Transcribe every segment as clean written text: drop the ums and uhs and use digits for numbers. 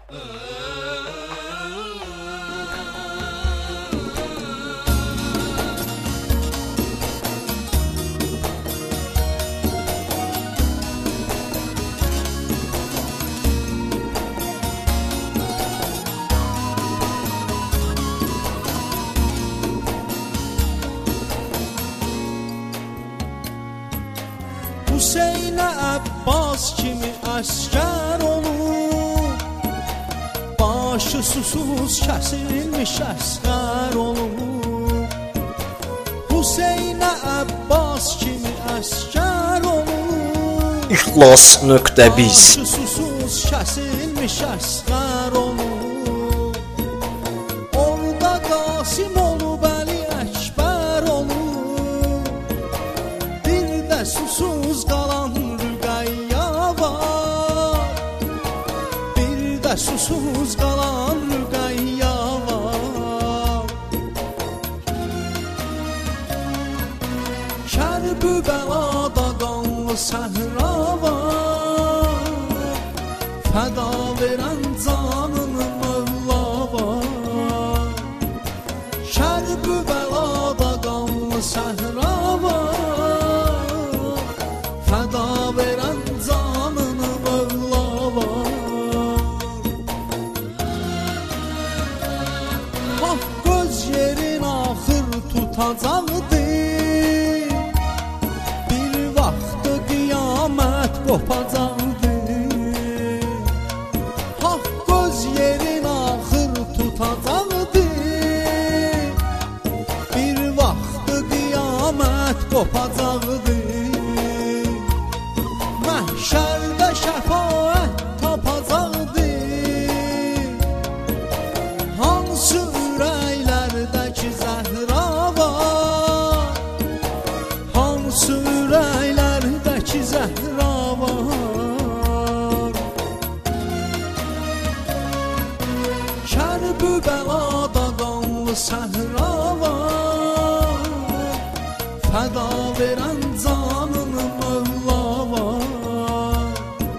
Hüseyn Abbas kimi asker olur, başı susuz kəsilmiş əskər olur. Hüseyn Abbas kimi asker olur, İxlas.biz başı susuz kəsilmiş əskər olur. Orada Qasim olub Əli Əkbər olur, bir də susuz qalan Rüqəyya var, bir də susuz qalan Rüqəyya var. Kərbəlada qanlı səhra var, fəda verən canını Mövla var. Kərbəlada qanlı səhra var, fəda verən canını Mövla var. Haqq öz yerin axır tutacaqdır, bir vaxtı qiyamət qopacaqdır. Haqq öz yerin axır tutacaqdır, bir vaxtı qiyamət qopacaqdır. Məhşərdə şəfaət tapacaqdır, hansı ürəklərdəki zəhra var, hansı ürəklərdəki zəhra var. Kərbəlada qanlı səhra var, fəda verən canını Mövla var.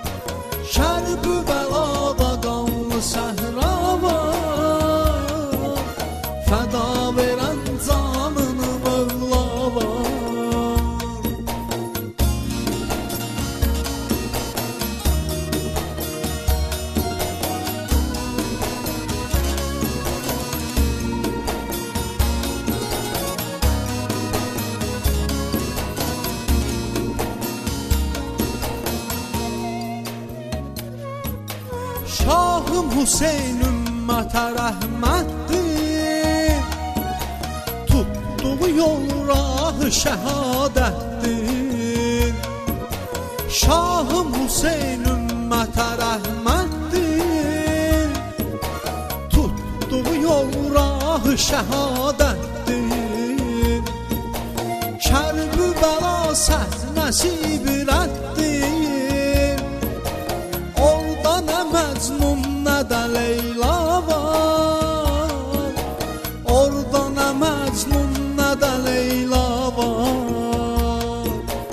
Kərbəlada qanlı səhra var, fəda verən canını Mövla var. Şahım Hüseyn ümmətə rəhmətdir, tutduğu yol rahı şəhadətdir. Şahım Hüseyn ümmətə rəhmətdir, tutduğu yol rahı şəhadətdir. Kərbəla səhnəsi ibrətdir, orada nə Məcnun nə də Leyla var, orada nə Məcnun nə də Leyla var.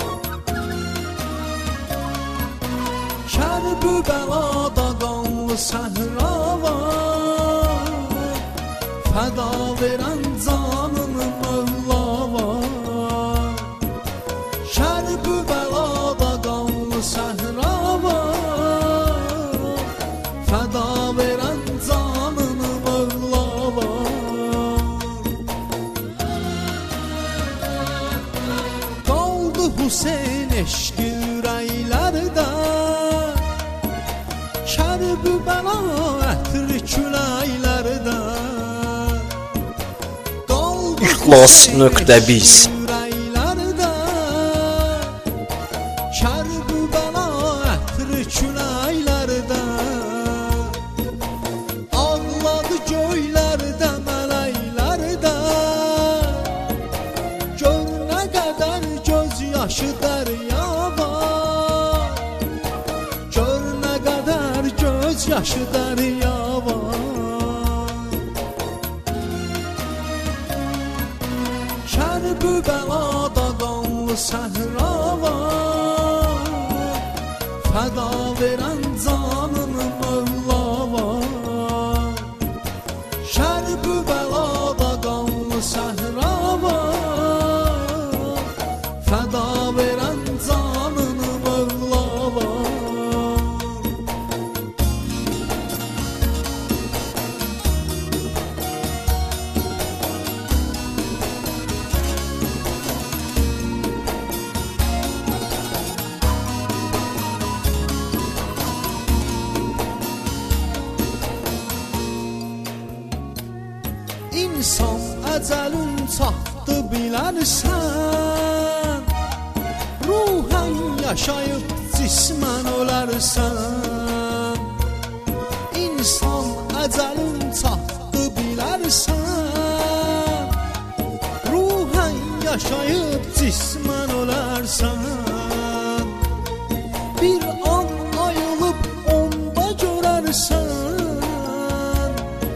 Kərbəlada qanlı səhra var, fəda verən canını Mövla var. Kərbəlada qanlı səhra var, fəda verən canını Mövla var. Qaldı Hüseyn eşqi ürəklərdə, Kərbəla ətri küləklərdə. Qaldı İxlas.biz ürəklərdə, Kərbəla ətri küləklərdə. Ağladı göylərdə, mələklərdə, gör nə qədər göz yaşı dərya var, gör nə qədər göz yaşı dərya var. Kərbəlada qanlı səhra var, fəda verən canını Mövla var. əcəlin çatdı bilərsən, ruhən yaşayıb cismən ölərsən. İnsan əcəlin çatdı bilərsən, ruhən yaşayıb cismən ölərsən. Bir an ayılıb onda görərsən,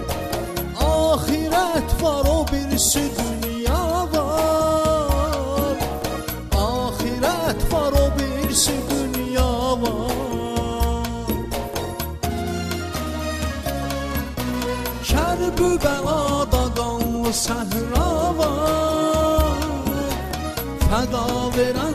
ahirət var o birisi dünya var, ahirət var o birisi dünya var. Kərbü bəlada qanlı səhra var, fəda verən